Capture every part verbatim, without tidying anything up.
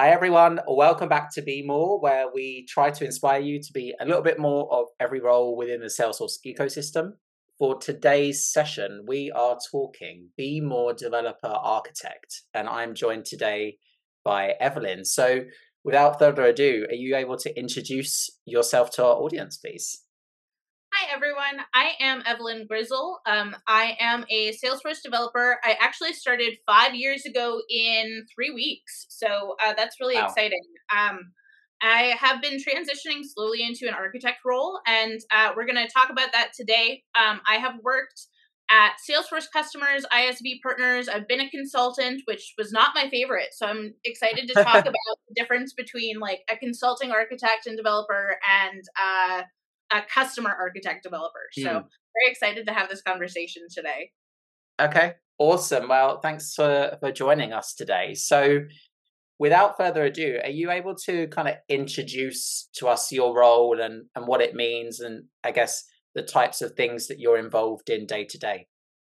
Hi, everyone. Welcome back to Be More, where we try to inspire you to be a little bit more of every role within the Salesforce ecosystem. For today's session, we are talking Be More Developer Architect, and I'm joined today by Evelyn. So, without further ado, are you able to introduce yourself to our audience, please? Hi, everyone. I am Evelyn Grizzle. Um, I am a Salesforce developer. I actually started five years ago in three weeks. So uh, that's really Wow. exciting. Um, I have been transitioning slowly into an architect role, and uh, we're going to talk about that today. Um, I have worked at Salesforce customers, I S V partners. I've been a consultant, which was not my favorite. So I'm excited to talk about the difference between like a consulting architect and developer and uh, a customer architect developer. So Hmm. very excited to have this conversation today. Okay, awesome. Well, thanks for, for joining us today. So, without further ado, are you able to kind of introduce to us your role and, and what it means, and I guess the types of things that you're involved in day to day?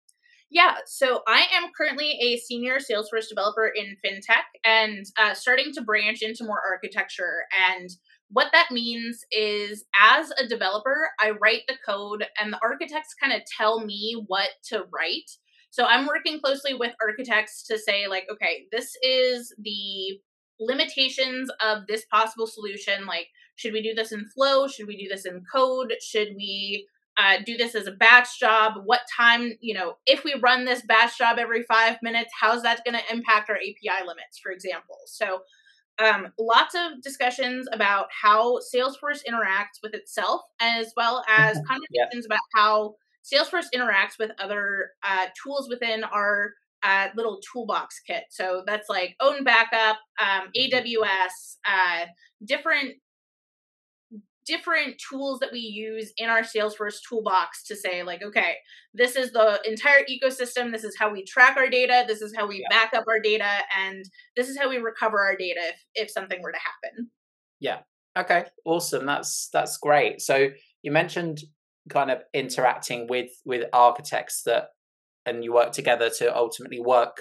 Yeah, so I am currently a senior Salesforce developer in fintech and uh, starting to branch into more architecture. And what that means is, as a developer, I write the code, and the architects kind of tell me what to write. So I'm working closely with architects to say, like, okay, this is the limitations of this possible solution. Like, should we do this in flow? Should we do this in code? Should we uh, do this as a batch job? What time, you know, if we run this batch job every five minutes, how's that going to impact our A P I limits, for example? So, um, lots of discussions about how Salesforce interacts with itself, as well as Yeah. conversations about how Salesforce interacts with other uh, tools within our uh, little toolbox kit. So that's like Own Backup, um, Mhm. A W S, uh, different different tools that we use in our Salesforce toolbox to say, like, okay, this is the entire ecosystem. This is how we track our data. This is how we Yeah. back up our data. And this is how we recover our data if, if something were to happen. Yeah. Okay. Awesome. That's that's great. So you mentioned kind of interacting with with architects that and you work together to ultimately work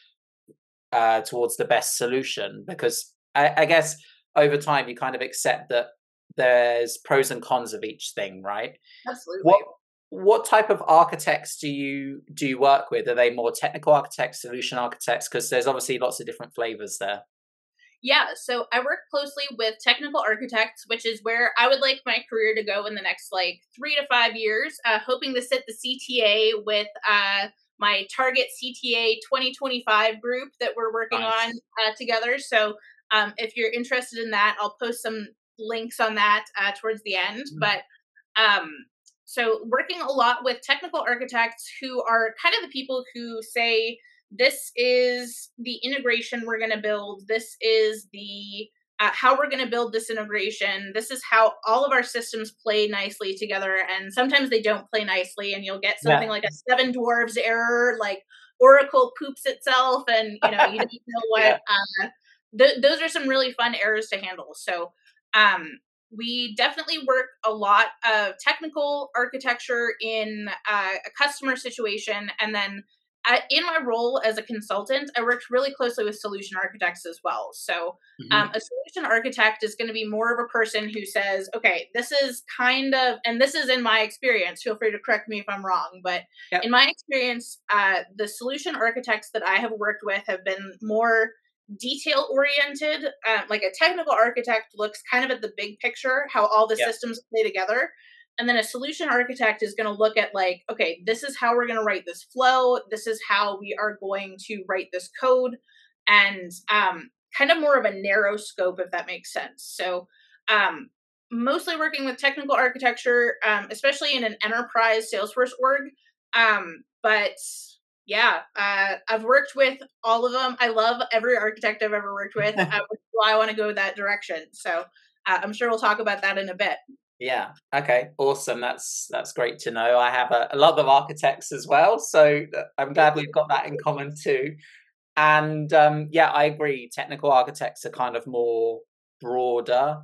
uh, towards the best solution because I, I guess over time you kind of accept that there's pros and cons of each thing, right? Absolutely. What what type of architects do you do you work with? Are they more technical architects, solution architects? Because there's obviously lots of different flavors there. Yeah, so I work closely with technical architects, which is where I would like my career to go in the next like three to five years, uh, hoping to sit the C T A with uh, my target C T A twenty twenty-five group that we're working on Nice. uh, together. So um, if you're interested in that, I'll post some links on that uh, towards the end. Mhm. But um, so working a lot with technical architects who are kind of the people who say, this is the integration we're going to build. This is the uh, how we're going to build this integration. This is how all of our systems play nicely together. And sometimes they don't play nicely, and you'll get something Yeah. like a seven dwarves error, like Oracle poops itself, and you know you don't know what. Yeah. Uh, th- those are some really fun errors to handle. So. Um, we definitely work a lot of technical architecture in uh, a customer situation, and then I, in my role as a consultant, I worked really closely with solution architects as well. So, um, Hmm. a solution architect is going to be more of a person who says, okay, this is kind of, and this is in my experience, feel free to correct me if I'm wrong, but Yeah. in my experience, uh, the solution architects that I have worked with have been more detail oriented. Uh, like a technical architect looks kind of at the big picture, how all the Yeah. systems play together, and then a solution architect is going to look at like, okay, this is how we're going to write this flow, this is how we are going to write this code, and um, kind of more of a narrow scope, if that makes sense. So um, mostly working with technical architecture, um, especially in an enterprise Salesforce org. Um, but yeah, uh, I've worked with all of them. I love every architect I've ever worked with, uh, which is why I want to go that direction. So uh, I'm sure we'll talk about that in a bit. Yeah. Okay. Awesome. That's that's great to know. I have a, a lot of architects as well, so uh, I'm glad we've got that in common too. And um, yeah, I agree. Technical architects are kind of more broader,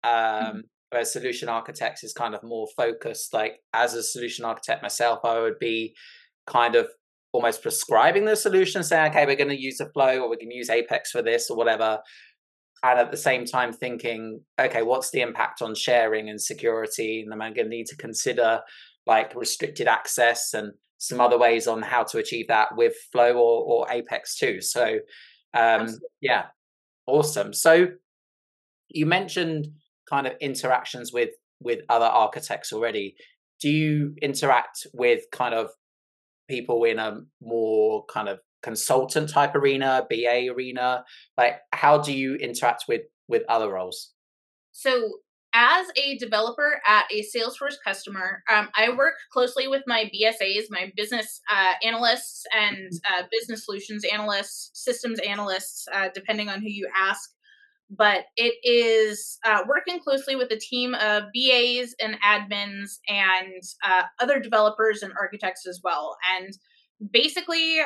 um, whereas solution architects is kind of more focused. Like as a solution architect myself, I would be kind of almost prescribing the solution, saying, okay, we're going to use a flow or we can use Apex for this or whatever. and at the same time thinking, okay, what's the impact on sharing and security? And am I going to need to consider like restricted access and some other ways on how to achieve that with Flow or, or Apex too? So um, Absolutely. yeah, awesome. So you mentioned kind of interactions with with other architects already. Do you interact with kind of people in a more kind of consultant type arena, B A arena? Like, how do you interact with with other roles? So, as a developer at a Salesforce customer, um, I work closely with my B S As, my business uh, analysts, and uh, business solutions analysts, systems analysts, uh, depending on who you ask. But it is uh, working closely with a team of B As and admins and uh, other developers and architects as well. And basically,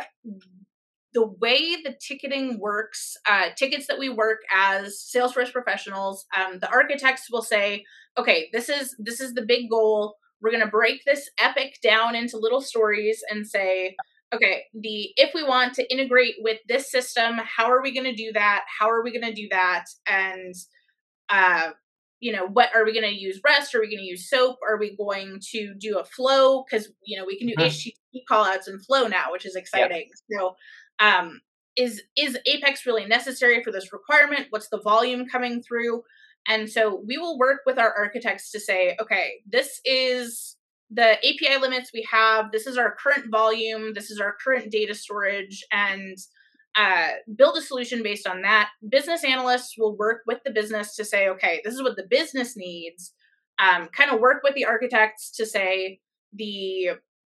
the way the ticketing works, uh, tickets that we work as Salesforce professionals, um, the architects will say, okay, this is this is the big goal. We're going to break this epic down into little stories and say, okay, the if we want to integrate with this system, how are we going to do that? How are we going to do that? And uh, you know, what are we going to use? REST? Are we going to use SOAP? Are we going to do a flow? Because you know we can do Mhm. H T T P callouts in Flow now, which is Yeah. exciting. So, um, is is Apex really necessary for this requirement? What's the volume coming through? And so we will work with our architects to say, okay, this is the A P I limits we have. This is our current volume. This is our current data storage, and uh, build a solution based on that. Business analysts will work with the business to say, okay, this is what the business needs. Um, kind of work with the architects to say the,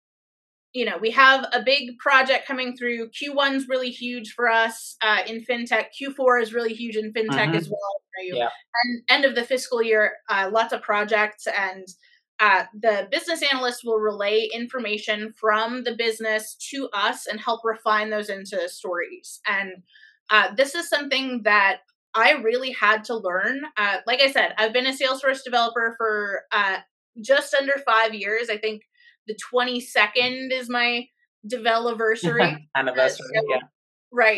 you know, we have a big project coming through. Q one's really huge for us uh, in fintech. Q four is really huge in fintech as Hmm. well. You know, Yeah. and end of the fiscal year, uh, lots of projects, and uh, the business analyst will relay information from the business to us and help refine those into stories. And uh, this is something that I really had to learn. Uh, like I said, I've been a Salesforce developer for uh, just under five years. I think the twenty-second is my develoversary. Uh, Anniversary. so, Yeah. right.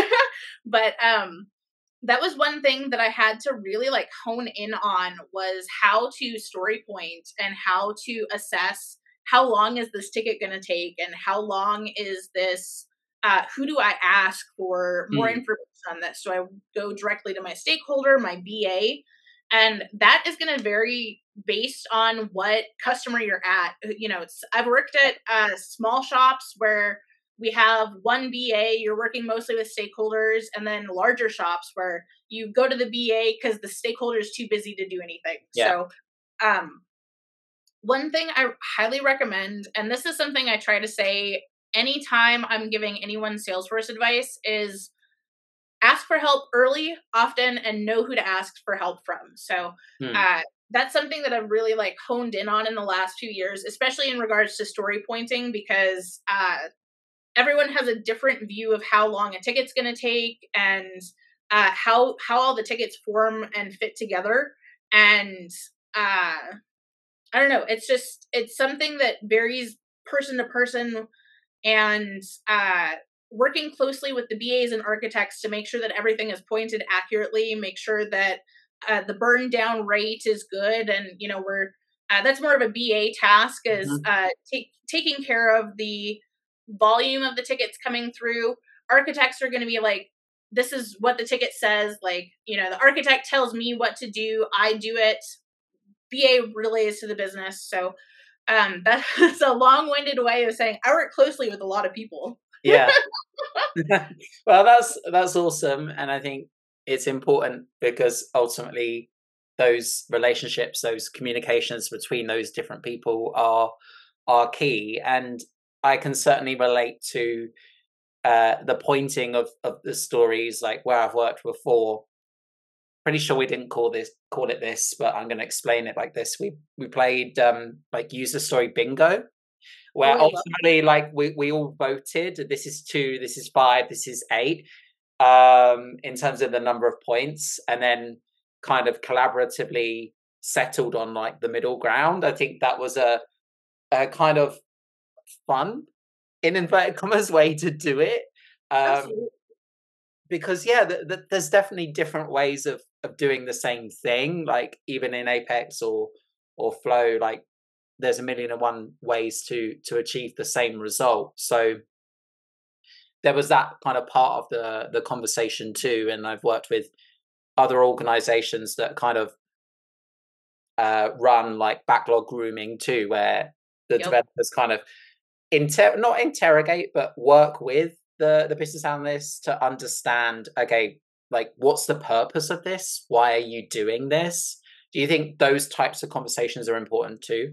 But um, that was one thing that I had to really like hone in on was how to story point and how to assess how long is this ticket going to take and how long is this uh, who do I ask for more Mm. information on this? So I go directly to my stakeholder, my B A, and that is going to vary based on what customer you're at. You know, it's I've worked at uh, small shops where we have one B A, you're working mostly with stakeholders, and then larger shops where you go to the B A because the stakeholder is too busy to do anything. Yeah. So, um, one thing I highly recommend, and this is something I try to say anytime I'm giving anyone Salesforce advice, is ask for help early, often, and know who to ask for help from. So, Mm. uh, that's something that I've really like honed in on in the last few years, especially in regards to story pointing, because uh, everyone has a different view of how long a ticket's going to take and uh, how how all the tickets form and fit together. And uh, I don't know. It's just it's something that varies person to person, and uh, working closely with the B As and architects to make sure that everything is pointed accurately, make sure that uh, the burn down rate is good, and you know we're uh, that's more of a B A task is Mhm. uh, take, taking care of the volume of the tickets coming through. Architects are going to be like, this is what the ticket says. Like, you know, the architect tells me what to do, I do it. B A relays to the business. So um, that's a long-winded way of saying I work closely with a lot of people. Yeah. Well, that's that's awesome, and I think it's important because ultimately those relationships, those communications between those different people are are key. And I can certainly relate to uh, the pointing of of the stories, like where I've worked before. Pretty sure we didn't call this call it this, but I'm going to explain it like this. We we played um, like user story bingo, Oh, where I love. ultimately like we, we all voted, this is two, this is five, this is eight, um in terms of the number of points, and then kind of collaboratively settled on like the middle ground. I think that was a, a kind of fun, in inverted commas, way to do it. um Absolutely. because yeah, th- th- there's definitely different ways of of doing the same thing. Like even in Apex or or Flow, like there's a million and one ways to to achieve the same result. So there was that kind of part of the the conversation too. And I've worked with other organizations that kind of uh, run like backlog grooming too, where the Yep. developers kind of inter not interrogate, but work with the the business analysts to understand, okay, like what's the purpose of this? Why are you doing this? Do you think those types of conversations are important too?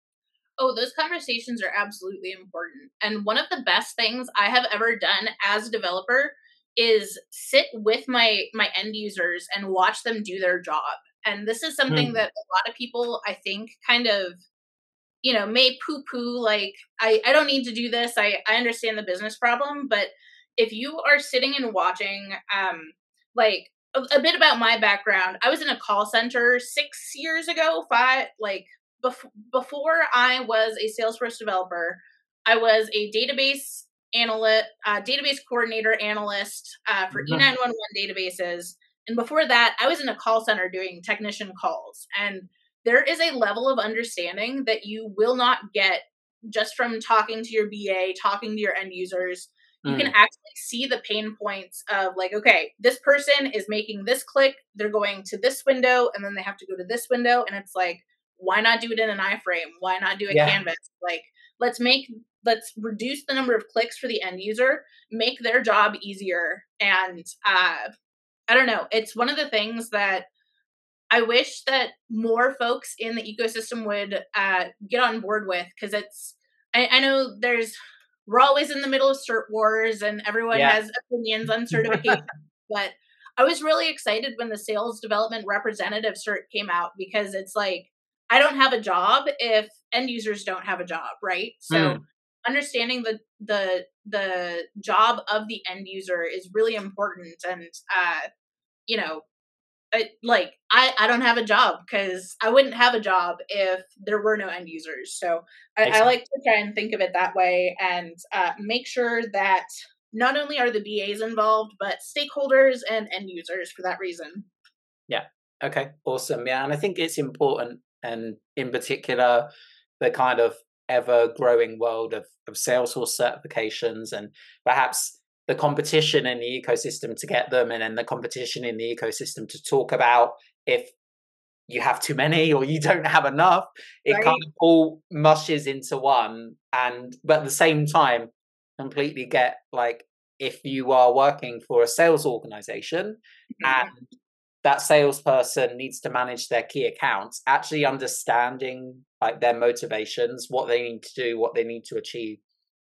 Oh, those conversations are absolutely important. And one of the best things I have ever done as a developer is sit with my my end users and watch them do their job. And this is something Mm, that a lot of people I think kind of, you know, may poo-poo like I I don't need to do this. I I understand the business problem, but if you are sitting and watching um like a, a bit about my background, I was in a call center six years ago, five like bef- before I was a Salesforce developer, I was a database analyst, uh, database coordinator analyst uh, for mhm, E nine one one databases. And before that, I was in a call center doing technician calls. And there is a level of understanding that you will not get just from talking to your B A, talking to your end users. You can mm, actually see the pain points of like, okay, this person is making this click, they're going to this window, and then they have to go to this window. And it's like, why not do it in an iframe? Why not do a yeah, canvas? Like, let's make let's reduce the number of clicks for the end user, make their job easier. And uh I don't know, it's one of the things that I wish that more folks in the ecosystem would uh, get on board with, because it's. I, I know there's we're always in the middle of cert wars and everyone yeah, has opinions on certification, but I was really excited when the sales development representative cert came out, because it's like I don't have a job if end users don't have a job, right? So mm, understanding the the the job of the end user is really important, and uh, you know I, like I, I don't have a job because I wouldn't have a job if there were no end users. So I, I like exactly. to try and think of it that way, and uh, make sure that not only are the B As involved, but stakeholders and end users for that reason. Yeah. Okay. Awesome. Yeah, and I think it's important, and in particular, the kind of ever growing world of of Salesforce certifications, and perhaps the competition in the ecosystem to get them, and then the competition in the ecosystem to talk about if you have too many or you don't have enough. It kind Right? of all mushes into one, and but at the same time, completely get like if you are working for a sales organization and Mhm. that salesperson needs to manage their key accounts, actually understanding like their motivations, what they need to do, what they need to achieve,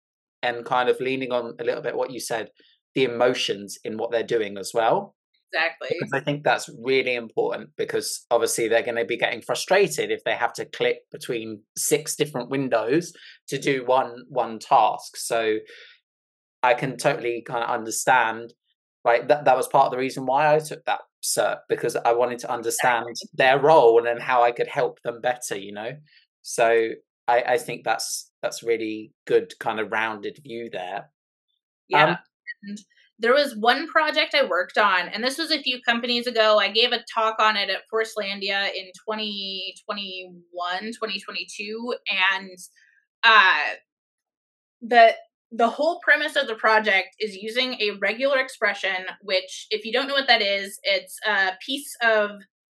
and kind of leaning on a little bit what you said, the emotions in what they're doing as well. Because Exactly. I think that's really important, because obviously they're going to be getting frustrated if they have to click between six different windows to do one one task. So I can totally kind of understand, like that that was part of the reason why I took that cert, because I wanted to understand Exactly. their role and then how I could help them better, you know. So I, I think that's that's really good kind of rounded view there. Um, Yeah. And there was one project I worked on, and this was a few companies ago. I gave a talk on it at Forcelandia in twenty twenty-one, twenty twenty-two, and uh the the whole premise of the project is using a regular expression, which if you don't know what that is, it's a piece of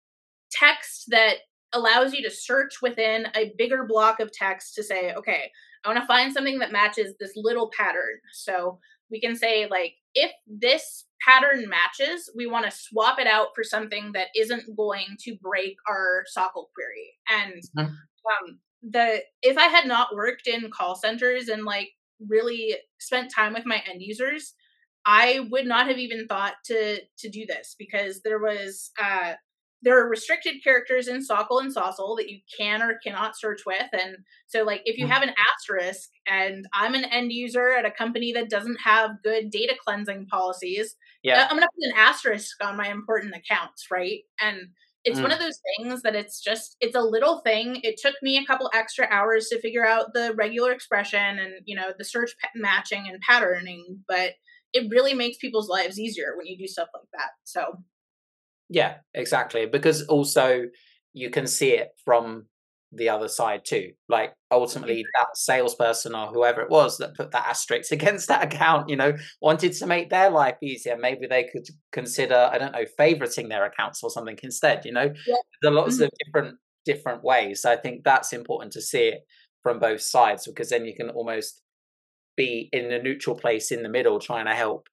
text that allows you to search within a bigger block of text to say, okay, I want to find something that matches this little pattern. So we can say, like, if this pattern matches, we want to swap it out for something that isn't going to break our S O C L query. And mhm, um, the if I had not worked in call centers and like really spent time with my end users, I would not have even thought to to do this, because there was uh, there are restricted characters in S O C L and S O S L that you can or cannot search with. And so like if you mhm. have an asterisk and I'm an end user at a company that doesn't have good data cleansing policies, uh, Yeah. I'm going to put an asterisk on my important accounts, right? And it's one Mm, of those things that it's just it's a little thing. It took me a couple extra hours to figure out the regular expression and, you know, the search pa- matching and patterning, but it really makes people's lives easier when you do stuff like that. So yeah, exactly. Because also you can see it from the other side too. Like ultimately that salesperson or whoever it was that put that asterisk against that account, you know, wanted to make their life easier. Maybe they could consider, I don't know, favoriting their accounts or something instead, you know. yeah. There are lots Mhm. of different different ways. So I think that's important to see it from both sides, because then you can almost be in a neutral place in the middle trying to help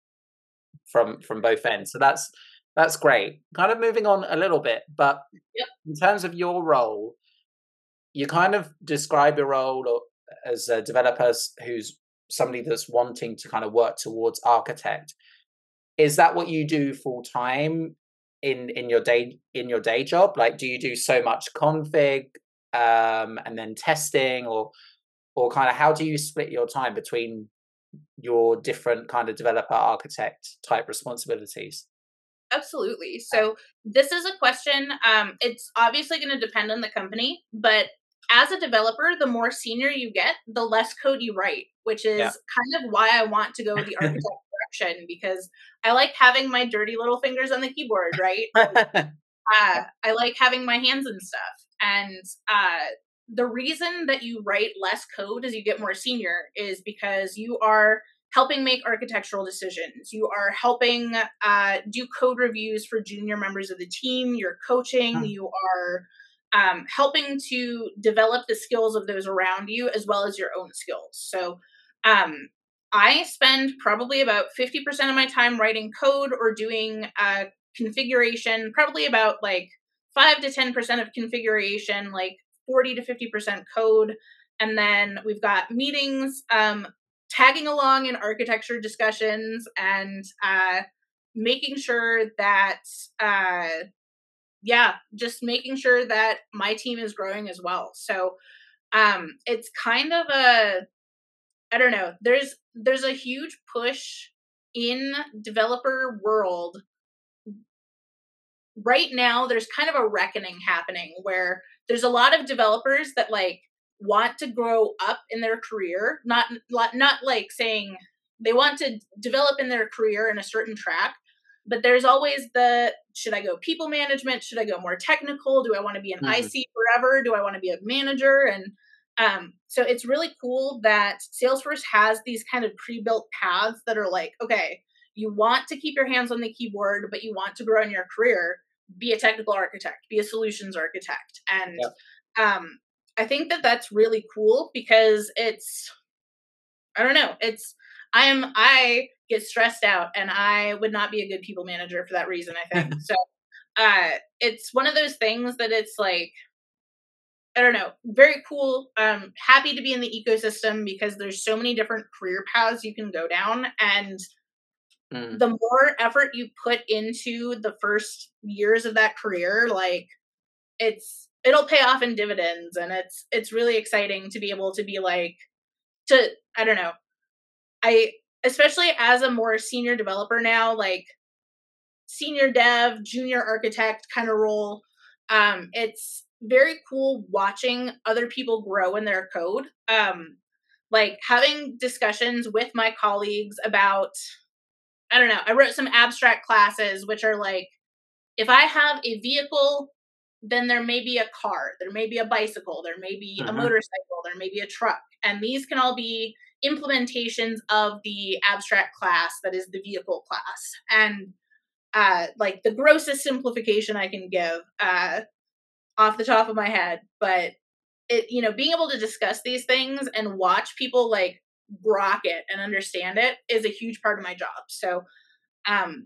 from from both ends. So that's that's great. Kind of moving on a little bit, but Yep. in terms of your role, you kind of describe your role or- as a developer s- who's somebody that's wanting to kind of work towards architect. Is that what you do full time in in your day in your day job? Like, do you do so much config um, and then testing, or or kind of how do you split your time between your different kind of developer architect type responsibilities? Absolutely. So this is a question. Um, it's obviously going to depend on the company, but as a developer, the more senior you get, the less code you write, which Yeah. is kind of why I want to go the architect direction, because I like having my dirty little fingers on the keyboard, right? Uh, I like having my hands and stuff. And uh, the reason that you write less code as you get more senior is because you are helping make architectural decisions. You are helping uh, do code reviews for junior members of the team. You're coaching. You are um, helping to develop the skills of those around you as well as your own skills. So um, I spend probably about fifty percent of my time writing code or doing uh, configuration, probably about like five to ten percent of configuration, like forty to fifty percent code. And then we've got meetings, um, tagging along in architecture discussions, and uh, making sure that, uh, yeah, just making sure that my team is growing as well. So um, it's kind of a, I don't know, there's there's a huge push in developer world right now. There's kind of a reckoning happening where there's a lot of developers that like want to grow up in their career, not not like saying they want to develop in their career in a certain track, but there's always the, should I go people management, should I go more technical, do I want to be an Mm, I C forever, do I want to be a manager? And um, so it's really cool that Salesforce has these kind of pre-built paths that are like, okay, you want to keep your hands on the keyboard, but you want to grow in your career, be a technical architect, be a solutions architect. And yeah. um, I think that that's really cool because it's, I don't know, it's, I am, I get stressed out and I would not be a good people manager for that reason, I think. So uh, it's one of those things that it's like, I don't know, very cool. Um, happy to be in the ecosystem because there's so many different career paths you can go down. And Mm, the more effort you put into the first years of that career, like it's it'll pay off in dividends, and it's it's really exciting to be able to be like, to, I don't know. I, especially as a more senior developer now, like senior dev, junior architect kind of role, um it's very cool watching other people grow in their code. Um like having discussions with my colleagues about, I don't know, I wrote some abstract classes, which are like, if I have a vehicle, then there may be a car, there may be a bicycle, there may be a mhm. motorcycle, there may be a truck. And these can all be implementations of the abstract class that is the vehicle class. And uh, like the grossest simplification I can give uh, off the top of my head, but it, you know, being able to discuss these things and watch people like grok it and understand it is a huge part of my job. So um,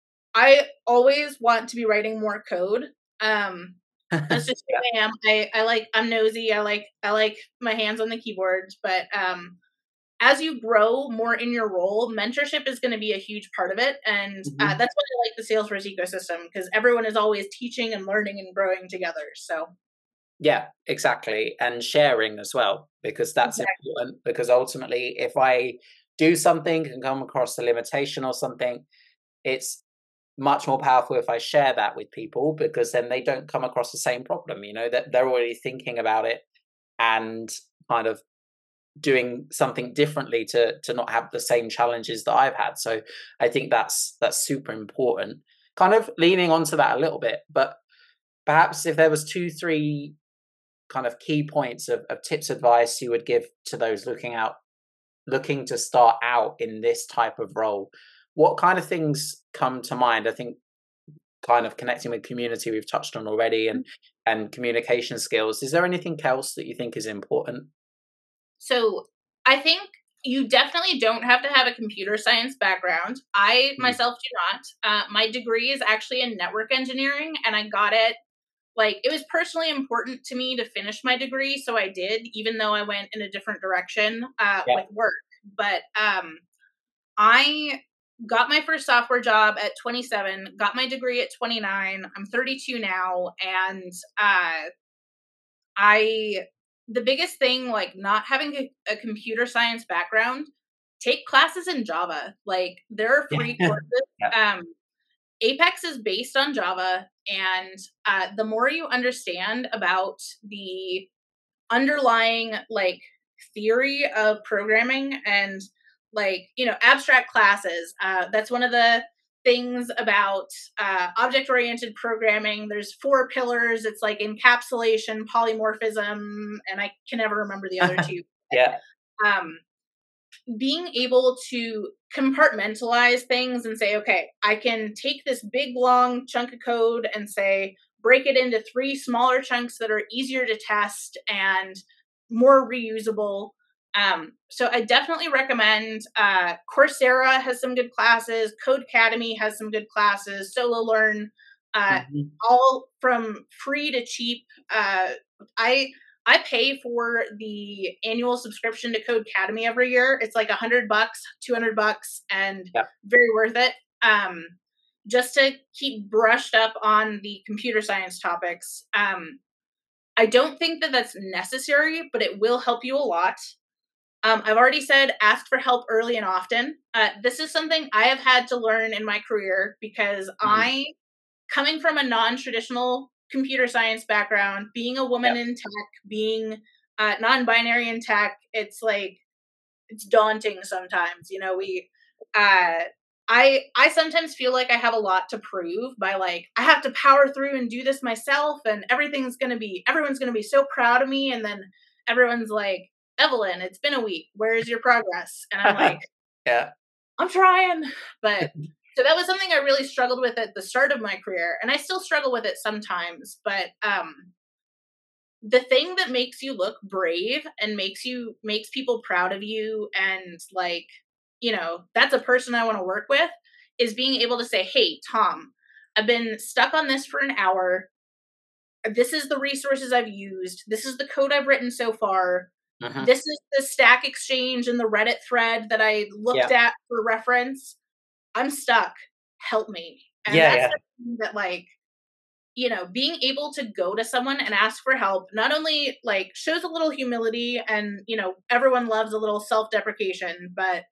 I always want to be writing more code. Um, that's just Yeah. who I am. I, I like, I'm nosy. I like I like my hands on the keyboards. But um, as you grow more in your role, mentorship is going to be a huge part of it, and uh, Mhm. that's why I like the Salesforce ecosystem, because everyone is always teaching and learning and growing together. So Yeah, exactly. And sharing as well, because that's exactly. important. Because ultimately, if I do something and come across a limitation or something, it's much more powerful if I share that with people, because then they don't come across the same problem, you know, that they're already thinking about it and kind of doing something differently to to not have the same challenges that I've had. So I think that's that's super important. Kind of leaning onto that a little bit, but perhaps if there was two, three kind of key points of, of tips, advice you would give to those looking out, looking to start out in this type of role, what kind of things come to mind? I think kind of connecting with community we've touched on already, and and communication skills. Is there anything else that you think is important? So I think you definitely don't have to have a computer science background. I Mm. myself do not. Uh, my degree is actually in network engineering, and I got it like it was personally important to me to finish my degree, so I did, even though I went in a different direction uh, Yeah. with work. But um, I got my first software job at twenty-seven, got my degree at twenty-nine. I'm thirty-two now, and uh, I the biggest thing, like not having a, a computer science background, take classes in Java. Like there are Yeah. free courses. Yeah. Um, Apex is based on Java, and uh, the more you understand about the underlying like theory of programming and like you know abstract classes, uh, that's one of the things about uh, object oriented programming. There's four pillars. It's like encapsulation, polymorphism, and I can never remember the other two. Yeah. um, being able to compartmentalize things and say, okay, I can take this big long chunk of code and say, break it into three smaller chunks that are easier to test and more reusable. Um, so I definitely recommend uh, Coursera has some good classes, Codecademy has some good classes, Solo Learn, uh, Mhm. all from free to cheap. Uh, I I pay for the annual subscription to Codecademy every year. It's like a hundred bucks, two hundred bucks, and Yeah. very worth it. Um, just to keep brushed up on the computer science topics. Um, I don't think that that's necessary, but it will help you a lot. Um, I've already said ask for help early and often. Uh, this is something I have had to learn in my career because Mm. I, coming from a non-traditional computer science background, being a Yeah. woman in tech, being uh, non-binary in tech, it's like it's daunting sometimes. You know, we, uh, I, I sometimes feel like I have a lot to prove by like I have to power through and do this myself, and everything's gonna be everyone's gonna be so proud of me, and then everyone's like, Evelyn, it's been a week. Where's your progress? And I'm like, Yeah. I'm trying. But so that was something I really struggled with at the start of my career, and I still struggle with it sometimes. But um, the thing that makes you look brave and makes you makes people proud of you, and like, you know, that's a person I want to work with, is being able to say, hey, Tom, I've been stuck on this for an hour. This is the resources I've used. This is the code I've written so far. Mhm. This is the Stack Exchange and the Reddit thread that I looked Yeah. at for reference. I'm stuck. Help me. And Yeah. that's Yeah. the thing that like, you know, being able to go to someone and ask for help not only like shows a little humility, and, you know, everyone loves a little self-deprecation, but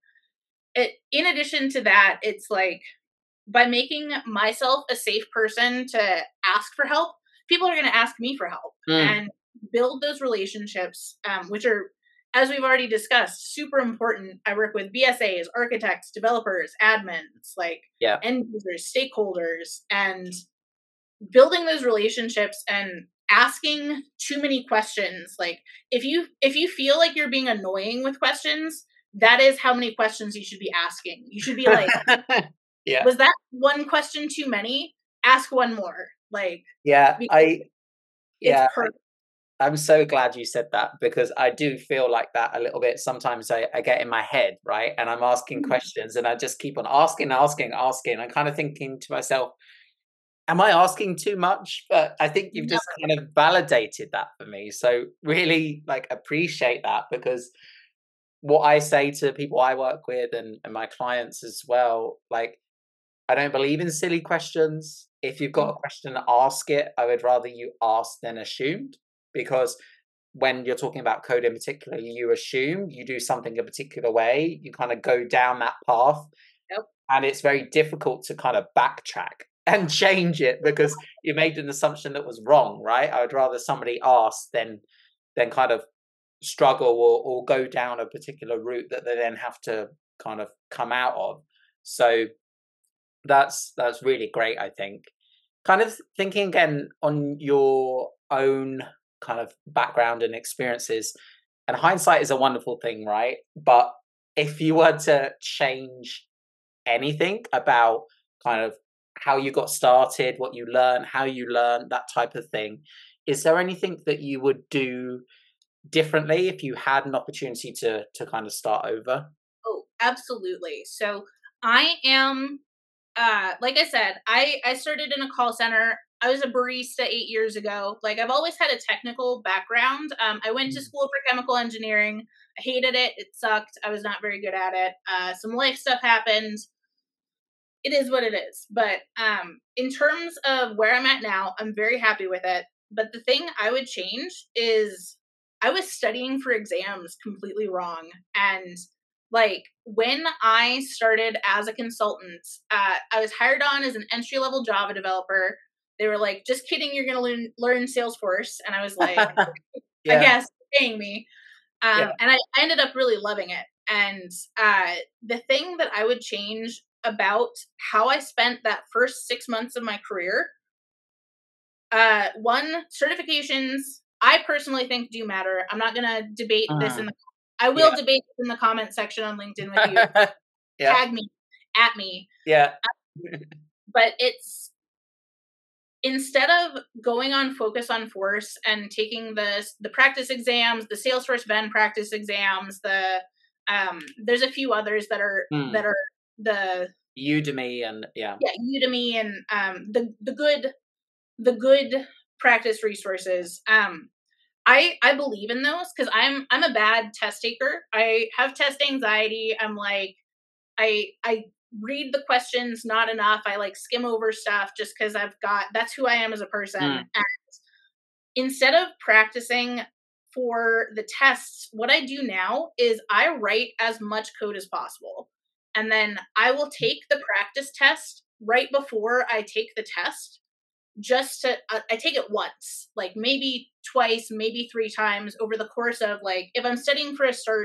it in addition to that, it's like by making myself a safe person to ask for help, people are going to ask me for help Mm. and build those relationships, um, which are, as we've already discussed, super important. I work with B S As, architects, developers, admins, like Yeah. end users, stakeholders, and building those relationships and asking too many questions. Like if you if you feel like you're being annoying with questions, that is how many questions you should be asking. You should be like, Yeah. was that one question too many? Ask one more. Like, Yeah. because I it's yeah. perfect. I'm so glad you said that, because I do feel like that a little bit. Sometimes I, I get in my head, right? And I'm asking questions and I just keep on asking, asking, asking. I'm kind of thinking to myself, am I asking too much? But I think you've No, just kind of validated that for me. So really like appreciate that, because what I say to people I work with, and, and my clients as well, like I don't believe in silly questions. If you've got a question, ask it. I would rather you ask than assumed, because when you're talking about code in particular, you assume you do something a particular way, you kind of go down that path, nope. and it's very difficult to kind of backtrack and change it because you made an assumption that was wrong, right? I would rather somebody ask than than kind of struggle or, or go down a particular route that they then have to kind of come out of. So that's that's really great, I think. Kind of thinking again on your own kind of background and experiences, and hindsight is a wonderful thing, right? But if you were to change anything about kind of how you got started, what you learned, how you learned, that type of thing, is there anything that you would do differently if you had an opportunity to to kind of start over? Oh, absolutely. So I am, uh, like I said, I I started in a call center. I was a barista eight years ago. Like I've always had a technical background. Um, I went to Mm. school for chemical engineering. I hated it. It sucked. I was not very good at it. Uh, some life stuff happened. It is what it is. But um, in terms of where I'm at now, I'm very happy with it. But the thing I would change is I was studying for exams completely wrong. And like when I started as a consultant, uh, I was hired on as an entry level Java developer. They were like, just kidding, you're going to learn, learn Salesforce. And I was like, I Yeah, guess, paying me. yeah. Um, and I, I ended up really loving it. And uh, the thing that I would change about how I spent that first six months of my career, uh, one, certifications, I personally think do matter. I'm not going to debate this in Mm. the, I will Yeah. debate this in the comment section on LinkedIn with you. Yeah, Tag me, at me. yeah. But it's, instead of going on focus on force and taking the the practice exams, the Salesforce Ven practice exams, the um, there's a few others that are that Mm. are the Udemy and yeah. yeah Udemy and um, the the good the good practice resources. Um, I I believe in those because I'm I'm a bad test taker. I have test anxiety. I'm like I I read the questions not enough. I like skim over stuff just because I've got that's who I am as a person. Mm. And instead of practicing for the tests, what I do now is I write as much code as possible. And then I will take the practice test right before I take the test. Just to, uh, I take it once, like maybe twice, maybe three times over the course of like, if I'm studying for a cert,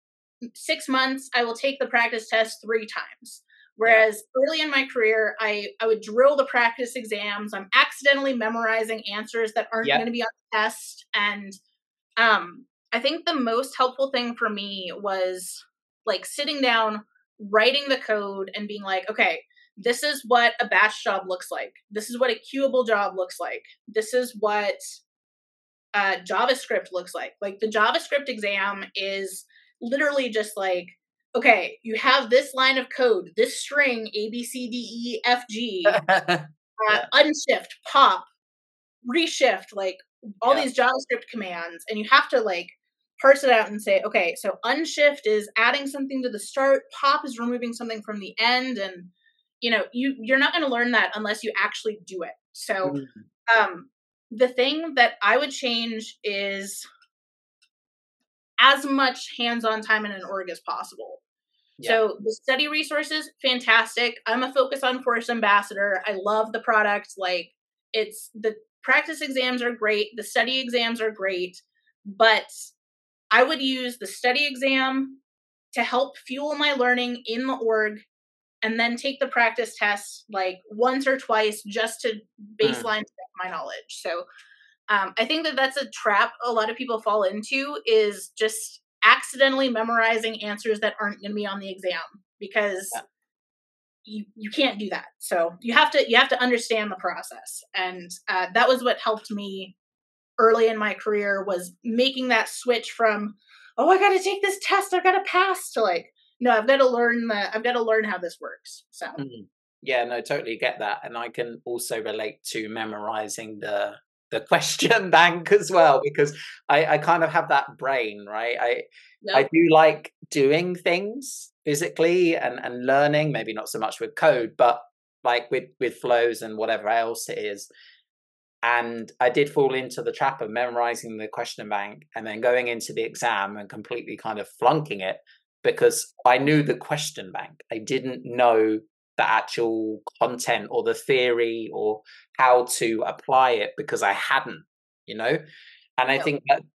six months, I will take the practice test three times. Yeah. Whereas early in my career, I, I would drill the practice exams. I'm accidentally memorizing answers that aren't Yeah. going to be on the test. And um, I think the most helpful thing for me was like sitting down, writing the code, and being like, okay, this is what a batch job looks like. This is what a queuable job looks like. This is what uh, JavaScript looks like. Like the JavaScript exam is literally just like, okay, you have this line of code, this string A B C D E F G, uh, Yeah. unshift, pop, reshift, like all Yeah. these JavaScript commands, and you have to like parse it out and say, okay, so unshift is adding something to the start, pop is removing something from the end, and you know, you you're not going to learn that unless you actually do it. So, Mm. um, the thing that I would change is as much hands-on time in an org as possible. Yeah. So the study resources, fantastic. I'm a Focus on Force ambassador. I love the product. Like it's the practice exams are great. The study exams are great, but I would use the study exam to help fuel my learning in the org and then take the practice test like once or twice just to Mm. baseline my knowledge. So um, I think that that's a trap a lot of people fall into is just accidentally memorizing answers that aren't going to be on the exam because Yeah. you you can't do that. So you have to you have to understand the process, and uh, that was what helped me early in my career was making that switch from oh I got to take this test I got to pass to like no I've got to learn the I've got to learn how this works. So Mm. Yeah, no, totally get that. And I can also relate to memorizing the the question bank as well, because I, I kind of have that brain, right? I I yep. do like doing things physically and, and learning, maybe not so much with code, but like with, with flows and whatever else it is. And I did fall into the trap of memorizing the question bank and then going into the exam and completely kind of flunking it because I knew the question bank. I didn't know the actual content or the theory or how to apply it because I hadn't, you know? And I Yep. think that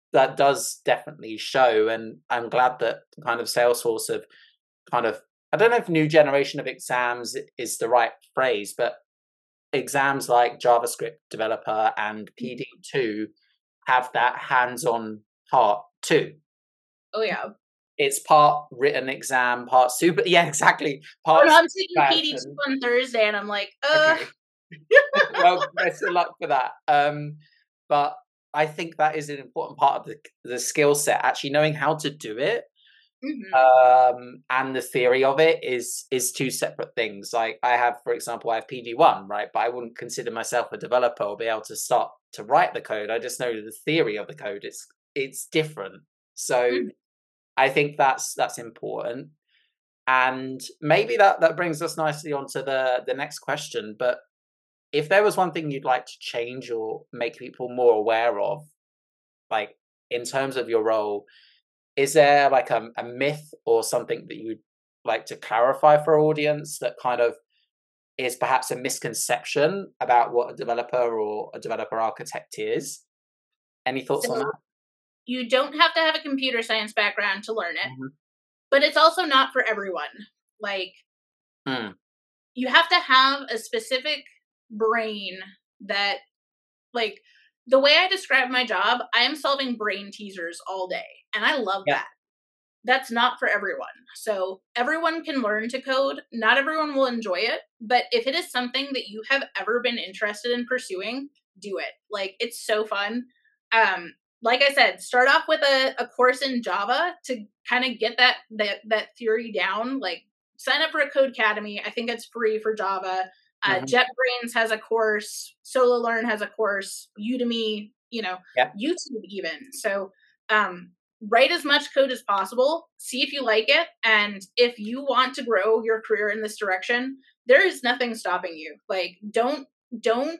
that does definitely show. And I'm glad that kind of Salesforce have kind of, I don't know if new generation of exams is the right phrase, but exams like JavaScript Developer and P D two have that hands-on part too. Oh yeah. It's part written exam, part super. Yeah, exactly. Part. Oh, no, I'm taking P D two on Thursday, and I'm like, uh. Okay. Well, best of luck for that. Um, but I think that is an important part of the the skill set. Actually, knowing how to do it, mm-hmm. um, and the theory of it is is two separate things. Like I have, for example, I have P D one, right? But I wouldn't consider myself a developer or be able to start to write the code. I just know the theory of the code. It's it's different. So. Mm-hmm. I think that's that's important, and maybe that that brings us nicely onto the the next question. But if there was one thing you'd like to change or make people more aware of, like in terms of your role, is there like a, a myth or something that you'd like to clarify for our audience that kind of is perhaps a misconception about what a developer or a developer architect is? Any thoughts so, on that? You don't have to have a computer science background to learn it, mm-hmm. but it's also not for everyone. Like, mm. you have to have a specific brain that, like, the way I describe my job, I am solving brain teasers all day, and I love yeah. that. That's not for everyone. So everyone can learn to code. Not everyone will enjoy it, but if it is something that you have ever been interested in pursuing, do it. Like, it's so fun. Um, Like I said, start off with a, a course in Java to kind of get that, that that theory down. Like, sign up for a Codecademy. I think it's free for Java. Uh, mm-hmm. JetBrains has a course. SoloLearn has a course. Udemy, you know, yeah. YouTube even. So um, write as much code as possible. See if you like it. And if you want to grow your career in this direction, there is nothing stopping you. Like, don't don't...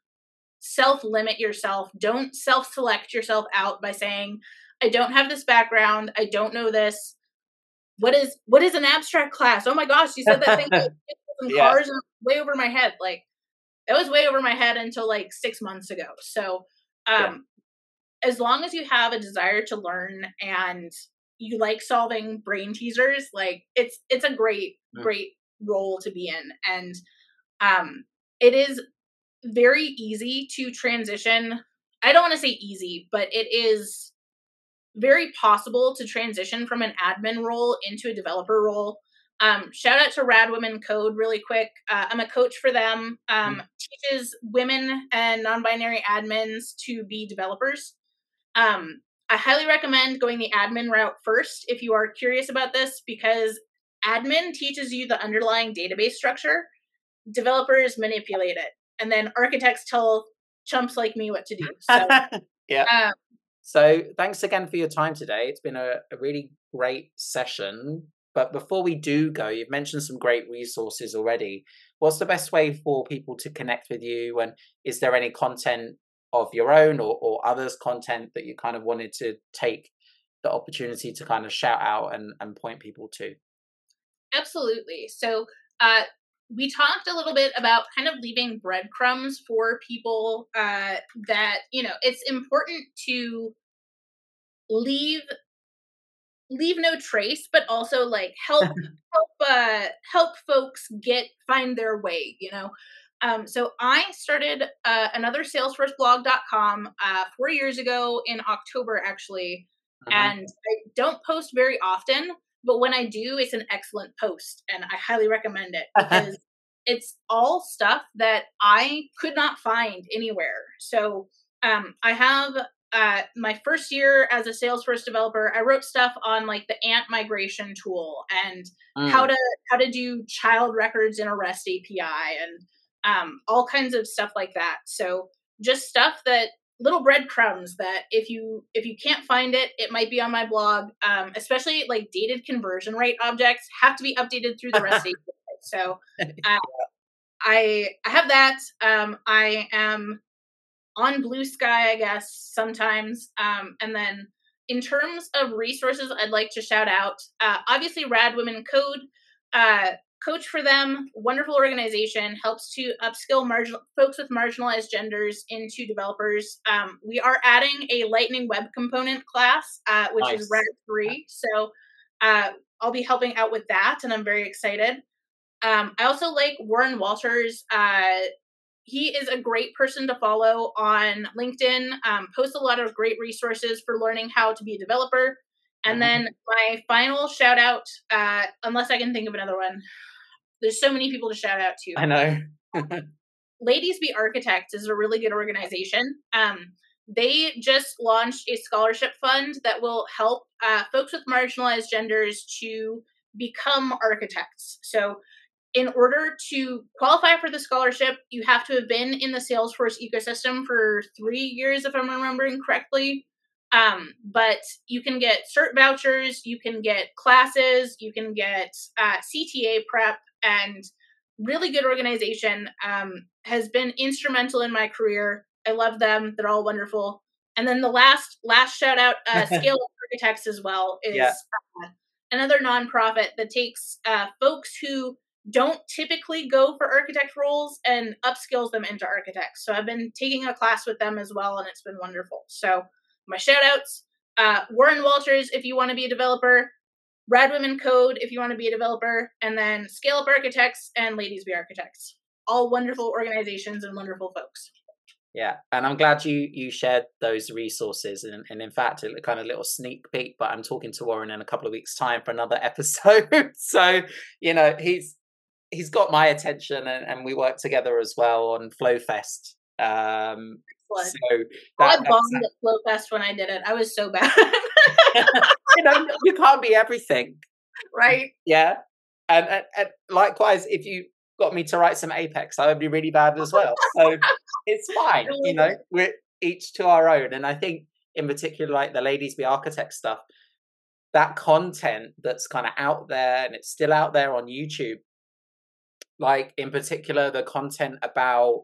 self-limit yourself. Don't self-select yourself out by saying, I don't have this background. I don't know this. What is what is an abstract class? Oh my gosh, you said that thing like some yeah. cars and way over my head. Like, that was way over my head until like six months ago. So um, yeah. as long as you have a desire to learn and you like solving brain teasers, like it's it's a great, mm. great role to be in. And um, it is very easy to transition. I don't want to say easy, but it is very possible to transition from an admin role into a developer role. Um, shout out to Rad Women Code really quick. Uh, I'm a coach for them. Um, mm-hmm. Teaches women and non-binary admins to be developers. Um, I highly recommend going the admin route first if you are curious about this, because admin teaches you the underlying database structure. Developers manipulate it. And then architects tell chumps like me what to do. So, yeah. Um, so thanks again for your time today. It's been a, a really great session. But before we do go, you've mentioned some great resources already. What's the best way for people to connect with you? And is there any content of your own or, or others' content that you kind of wanted to take the opportunity to kind of shout out and, and point people to? Absolutely. So, uh, we talked a little bit about kind of leaving breadcrumbs for people uh, that, you know, it's important to leave leave no trace, but also like help help uh, help folks get find their way, you know. Um, so I started uh, another salesforce blog dot com uh, four years ago in October, actually, uh-huh. and I don't post very often. But when I do, it's an excellent post, and I highly recommend it because it's all stuff that I could not find anywhere. So um, I have uh, my first year as a Salesforce developer, I wrote stuff on like the Ant migration tool and mm. how to how to do child records in a REST A P I and um, all kinds of stuff like that. So just stuff that little breadcrumbs that if you if you can't find it, it might be on my blog. Um, especially like dated conversion rate objects have to be updated through the REST A P I. So uh, I I have that. Um, I am on Blue Sky, I guess, sometimes. Um, and then in terms of resources, I'd like to shout out, uh, obviously, Rad Women Code. Uh, coach for them. Wonderful organization, helps to upskill marginal folks with marginalized genders into developers. Um, we are adding a Lightning Web Component class, uh, which nice. is Rad three. So uh, I'll be helping out with that, and I'm very excited. Um, I also like Warren Walters. Uh, he is a great person to follow on LinkedIn. Um, posts a lot of great resources for learning how to be a developer. And mm-hmm. then my final shout out, uh, unless I can think of another one. There's so many people to shout out to. I know. Ladies Be Architects is a really good organization. Um, they just launched a scholarship fund that will help uh, folks with marginalized genders to become architects. So in order to qualify for the scholarship, you have to have been in the Salesforce ecosystem for three years, if I'm remembering correctly. Um, but you can get cert vouchers, you can get classes, you can get uh, C T A prep, and really good organization. Um, has been instrumental in my career. I love them. They're all wonderful. And then the last last shout out, uh, Scale Up Architects as well, is yeah. uh, another nonprofit that takes uh, folks who don't typically go for architect roles and upskills them into architects. So I've been taking a class with them as well, and it's been wonderful. So my shout outs, uh, Warren Walters, if you want to be a developer, Rad Women Code, if you want to be a developer, and then Scale Up Architects and Ladies Be Architects. All wonderful organizations and wonderful folks. Yeah, and I'm glad you you shared those resources, and, and in fact, a kind of little sneak peek, but I'm talking to Warren in a couple of weeks' time for another episode. So, you know, he's he's got my attention, and, and we work together as well on FlowFest. Um, so that, I bombed at FlowFest when I did it. I was so bad. You know, you can't be everything, right? Yeah, and, and, and likewise, if you got me to write some Apex, I would be really bad as well. So it's fine, you know, we're each to our own. And I think in particular, like the Ladies Be Architects stuff, that content that's kind of out there, and it's still out there on YouTube, like in particular, the content about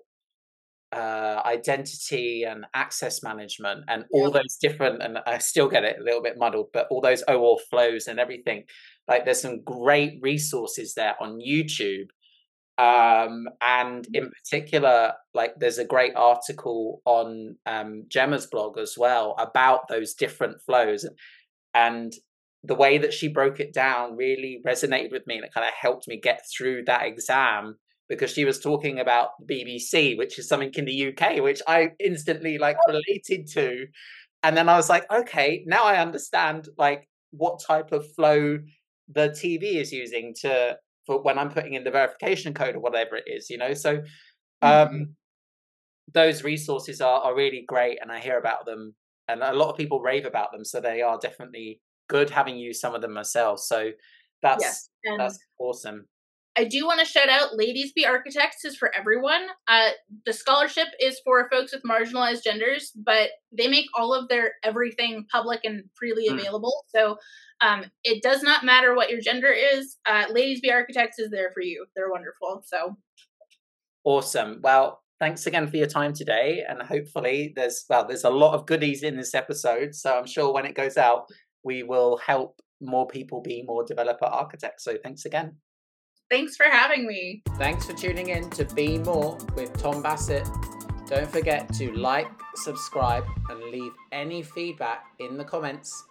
uh, identity and access management and all yeah. those different, and I still get it a little bit muddled, but all those O auth flows and everything, like there's some great resources there on YouTube. Um, and in particular, like there's a great article on um, Gemma's blog as well about those different flows, and the way that she broke it down really resonated with me, and it kind of helped me get through that exam, because she was talking about B B C, which is something in the U K, which I instantly like related to. And then I was like, okay, now I understand like what type of flow the T V is using to for when I'm putting in the verification code or whatever it is, you know. So um mm-hmm. those resources are, are really great, and I hear about them, and a lot of people rave about them, so they are definitely good, having used some of them myself. So that's yes, that's awesome. I do want to shout out Ladies Be Architects is for everyone. Uh, the scholarship is for folks with marginalized genders, but they make all of their everything public and freely mm. available. So um, it does not matter what your gender is. Uh, Ladies Be Architects is there for you. They're wonderful. So awesome. Well, thanks again for your time today. And hopefully there's, well, there's a lot of goodies in this episode. So I'm sure when it goes out, we will help more people be more developer architects. So thanks again. Thanks for having me. Thanks for tuning in to Be More with Tom Bassett. Don't forget to like, subscribe, and leave any feedback in the comments.